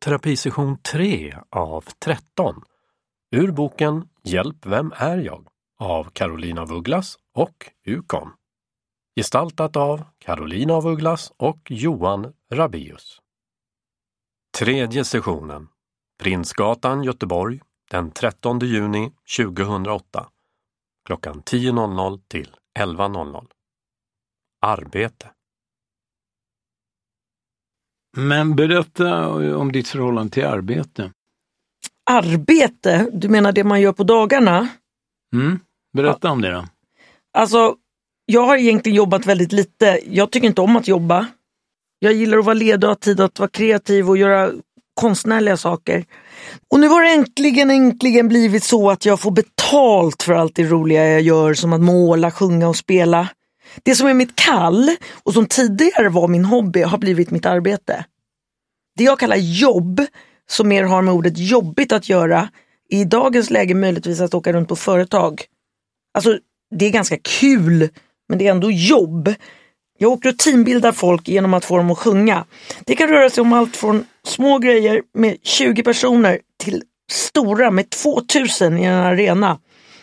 terapisession 3 av 13 ur boken Hjälp, vem är jag? Av Carolina af Ugglas och Ukon. Gestaltat av Carolina af Ugglas och Johan Rabeus. Tredje sessionen. Prinsgatan, Göteborg, den 13 juni 2008. Klockan 10.00 till 11.00. Arbete. Men berätta om ditt förhållande till arbete. Arbete? Du menar det man gör på dagarna? Berätta om det då. Alltså, jag har egentligen jobbat väldigt lite. Jag tycker inte om att jobba. Jag gillar att vara ledig och ha tid att vara kreativ och göra konstnärliga saker. Och nu har det äntligen blivit så att jag får betalt för allt det roliga jag gör, som att måla, sjunga och spela. Det som är mitt kall och som tidigare var min hobby har blivit mitt arbete. Det jag kallar jobb, som mer har med ordet jobbigt att göra, i dagens läge möjligtvis att åka runt på företag. Alltså, det är ganska kul, men det är ändå jobb. Jag åker och teambildar folk genom att få dem att sjunga. Det kan röra sig om allt från små grejer med 20 personer till stora med 2000 i en arena.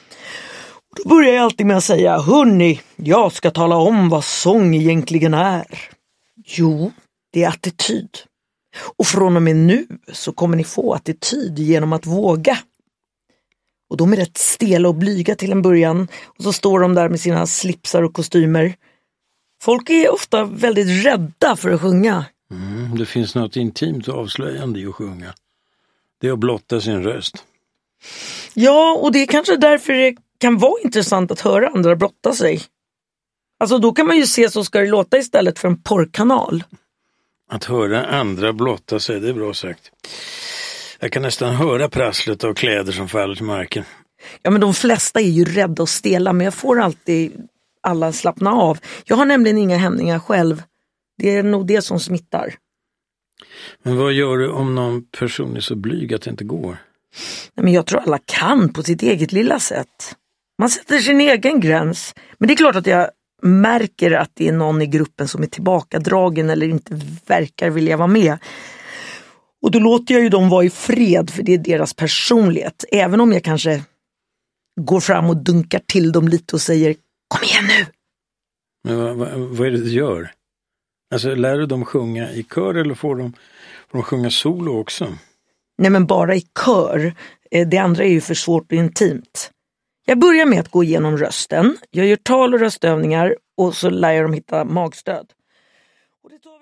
Då börjar jag alltid med att säga: hörni, jag ska tala om vad sång egentligen är. Jo, det är attityd. Och från och med nu så kommer ni få attityd genom att våga. Och de är rätt stela och blyga till en början. Och så står de där med sina slipsar och kostymer. Folk är ofta väldigt rädda för att sjunga. Det finns något intimt och avslöjande i att sjunga. Det är att blotta sin röst. Ja, och det är kanske därför det kan vara intressant att höra andra blotta sig. Alltså då kan man ju se Så ska det låta istället för en porrkanal. Att höra andra blotta sig, det är bra sagt. Jag kan nästan höra prasslet av kläder som faller till marken. Ja, men de flesta är ju rädda och stela, men jag får alltid alla slappna av. Jag har nämligen inga hämningar själv. Det är nog det som smittar. Men vad gör du om någon person är så blyg att det inte går? Nej, men jag tror alla kan på sitt eget lilla sätt. Man sätter sin egen gräns. Men det är klart att jag märker att det är någon i gruppen som är tillbakadragen eller inte verkar vilja vara med. Och då låter jag ju dem vara i fred, för det är deras personlighet. Även om jag kanske går fram och dunkar till dem lite och säger: kom igen nu! Men vad är det du gör? Alltså, lär du dem sjunga i kör eller får de sjunga solo också? Nej, men bara i kör. Det andra är ju för svårt och intimt. Jag börjar med att gå igenom rösten. Jag gör tal- och röstövningar och så lär jag dem hitta magstöd. Och det tar